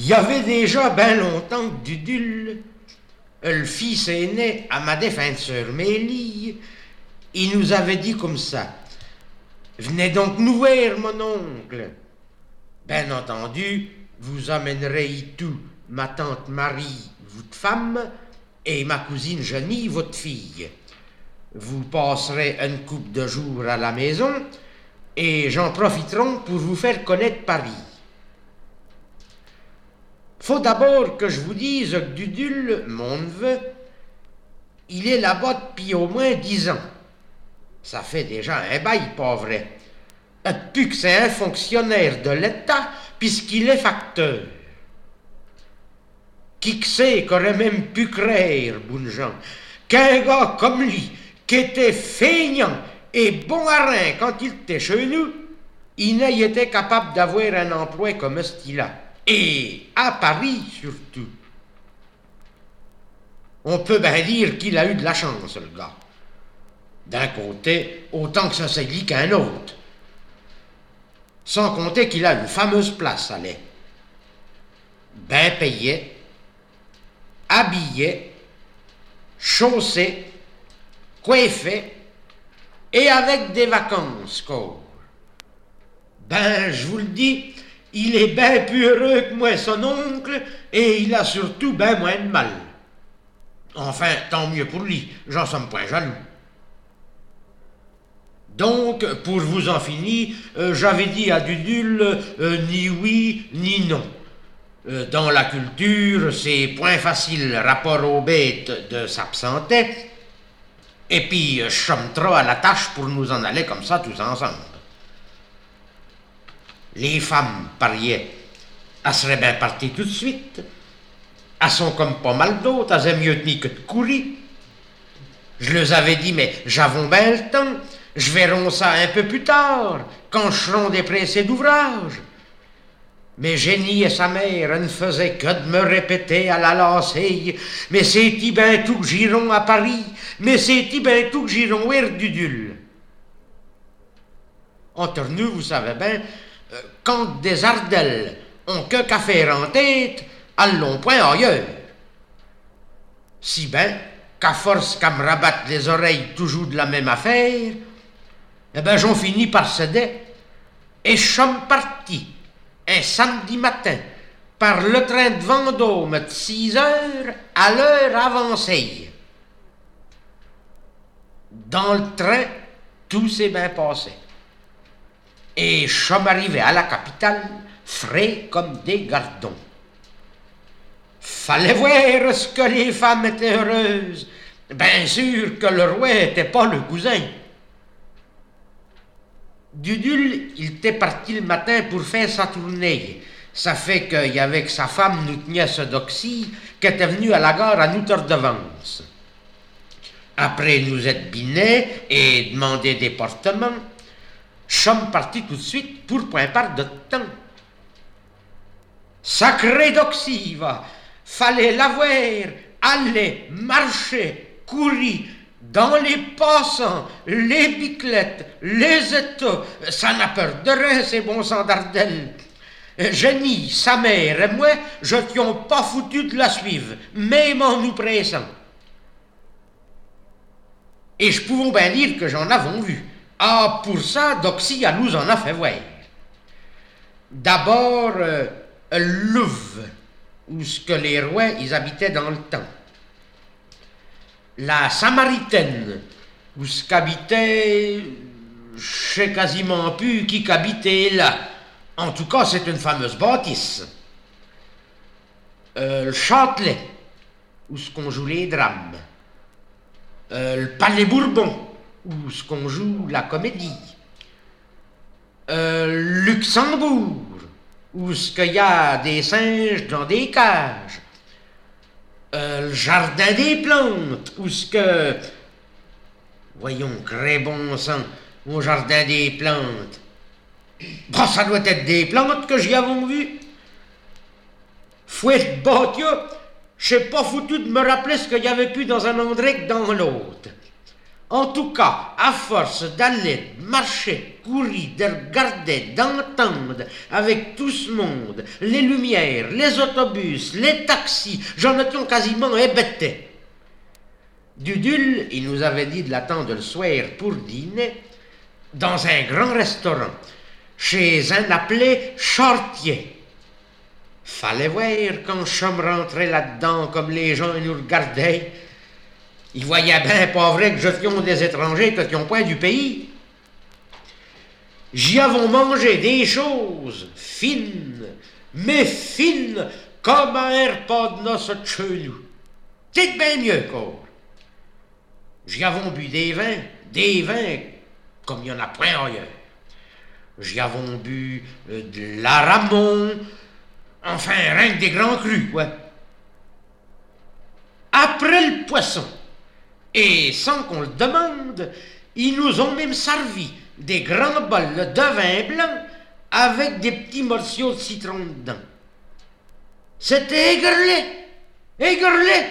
Il y avait déjà ben longtemps que Dudule, le fils aîné à ma défunte sœur Mélie, il nous avait dit comme ça: venez donc nous voir, mon oncle. Bien entendu, vous amènerez tout ma tante Marie, votre femme, et ma cousine Jenny, votre fille. Vous passerez une couple de jours à la maison et j'en profiterai pour vous faire connaître Paris. Faut d'abord que je vous dise que Dudule, mon neveu, il est là-bas depuis au moins 10 ans. Ça fait déjà un bail, pas vrai. Depuis que c'est un fonctionnaire de l'État, puisqu'il est facteur. Qui que c'est qu'aurait même pu croire, bonnes gens, qu'un gars comme lui, qui était feignant et bon à rien quand il était chez nous, il n'ait été capable d'avoir un emploi comme ce qu'il a. Et à Paris, surtout. On peut bien dire qu'il a eu de la chance, le gars. D'un côté, autant que ça s'est dit qu'un autre. Sans compter qu'il a une fameuse place à lait. Ben payé, habillé, chaussé, coiffé, et avec des vacances, quoi. Ben, je vous le dis, il est bien plus heureux que moi, son oncle, et il a surtout bien moins de mal. Enfin, tant mieux pour lui, j'en somme point jaloux. Donc, pour vous en finir, j'avais dit à Dudule ni oui ni non. Dans la culture, c'est point facile rapport aux bêtes de s'absenter, et puis je somme trop à la tâche pour nous en aller comme ça tous ensemble. Les femmes pariaient, elles seraient bien parties tout de suite. Elles sont comme pas mal d'autres, elles aiment mieux tenir que de courir. Je leur avais dit, mais j'avons bien le temps, je verrai ça un peu plus tard, quand je serai dépressé d'ouvrage. Mais Jenny et sa mère ne faisaient que de me répéter à la lancée: mais c'est-y ben tout que j'irai à Paris, mais c'est-y ben tout que j'irai voir Dudule. Entre nous, vous savez bien, quand des ardelles ont que qu'à faire en tête, elles l'ont point ailleurs. Si ben qu'à force qu'à me rabattre les oreilles toujours de la même affaire, eh ben j'en finis par céder, et je suis parti un samedi matin par le train de Vendôme de 6 heures à l'heure avancée. Dans le train, tout s'est bien passé. Et je suis arrivé à la capitale, frais comme des gardons. Fallait voir ce que les femmes étaient heureuses. Bien sûr que le roi n'était pas le cousin. Dudule, il était parti le matin pour faire sa tournée. Ça fait qu'avec sa femme, nous tenions ce doxy qui était venu à la gare à nous redevance. Après nous être binés et demandé des portements, je suis parti tout de suite pour point part de temps. Sacré doxy, va! Fallait l'avoir, aller, marcher, courir, dans les passants, les biclettes, les états, ça n'a peur de rien, ces bons sang d'Ardelles. Jenny, sa mère et moi, je t'y pas foutu de la suivre, même en nous pressant. Et je pouvons bien dire que j'en avons vu. Ah, pour ça, Doxy, elle nous en a fait voir. D'abord, Louvre, où ce que les rois, ils habitaient dans le temps. La Samaritaine, où ce qu'habitait, je sais quasiment plus qui qu'habitait là. En tout cas, c'est une fameuse bâtisse. Le Châtelet, où ce qu'on joue les drames. Le Palais Bourbon, où ce qu'on joue la comédie. Luxembourg, où ce qu'il y a des singes dans des cages. Le Jardin des Plantes, où ce que... Voyons, très bon sang, au Jardin des Plantes. Bah, ça doit être des plantes que j'y avons vues. Fouette bâtia, je sais pas foutu de me rappeler ce qu'il y avait plus dans un endroit que dans l'autre. En tout cas, à force d'aller, de marcher, courir, de regarder, d'entendre avec tout ce monde, les lumières, les autobus, les taxis, j'en étais quasiment hébété. Dudul, il nous avait dit de l'attendre le soir pour dîner dans un grand restaurant, chez un appelé Chartier. Fallait voir quand je me rentrais là-dedans, comme les gens nous regardaient. Ils voyaient bien pas vrai que j'étions des étrangers, que n'étions point du pays. J'y avons mangé des choses fines, mais fines comme un repas de noces de chez nous. C'est bien mieux qu'or. J'y avons bu des vins comme il n'y en a point ailleurs. J'y avons bu de la Ramon, enfin rien que des grands crus, quoi. Après le poisson, et sans qu'on le demande, ils nous ont même servi des grands bols de vin blanc avec des petits morceaux de citron dedans. C'était égerlé.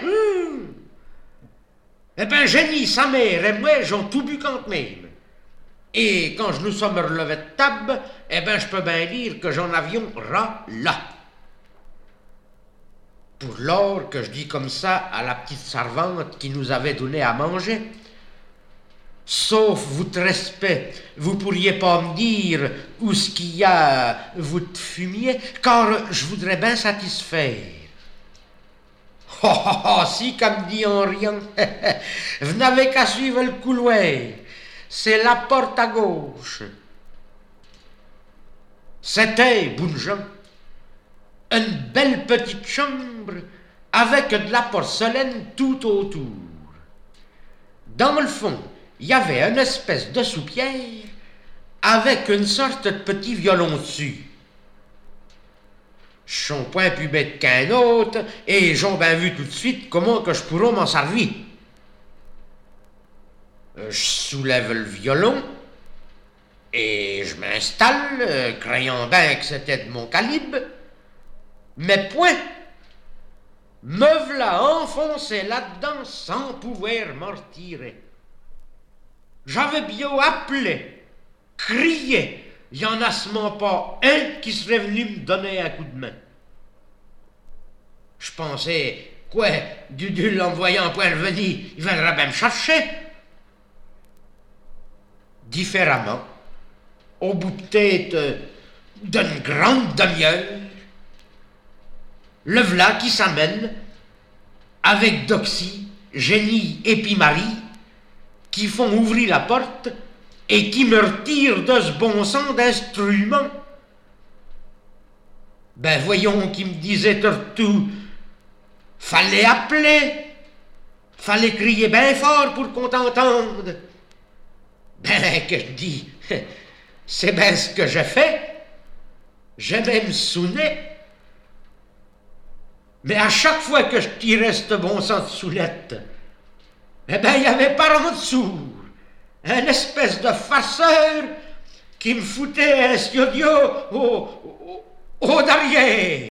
Eh bien, Jenny, sa mère et moi, j'en tout bu quand même. Et quand je nous sommes relevés de table, eh bien, je peux bien dire que j'en avions ras là. Pour l'or que je dis comme ça à la petite servante qui nous avait donné à manger. Sauf votre respect, vous pourriez pas me dire où ce qu'il y a votre fumier, car je voudrais bien satisfaire. Si, comme dit en riant, vous n'avez qu'à suivre le couloir, c'est la porte à gauche. C'était, bonnes gens, une belle petite chambre avec de la porcelaine tout autour. Dans le fond, il y avait une espèce de soupière avec une sorte de petit violon dessus. Je suis point plus bête qu'un autre et j'en bien vu tout de suite comment que je pourrais m'en servir. Je soulève le violon et je m'installe, croyant bien que c'était de mon calibre. Mais point, me v'là enfoncé là-dedans sans pouvoir m'en retirer. J'avais bien appelé, crié, il n'y en a seulement pas un qui serait venu me donner un coup de main. Je pensais, quoi, Dudul en voyant point venir, il viendra bien me chercher. Différemment, au bout peut-être d'une grande demi-heure, le v'là qui s'amène avec Doxy, Jenny et puis Marie qui font ouvrir la porte et qui me retirent de ce bon sang d'instrument. Ben voyons qui me disait tout, fallait appeler, fallait crier bien fort pour qu'on t'entende. Ben que je dis, c'est bien ce que j'ai fait, j'ai même sonné. Mais à chaque fois que je tirais ce bon sang de soulette, eh bien, il n'y avait pas en dessous un espèce de farceur qui me foutait un studio au derrière.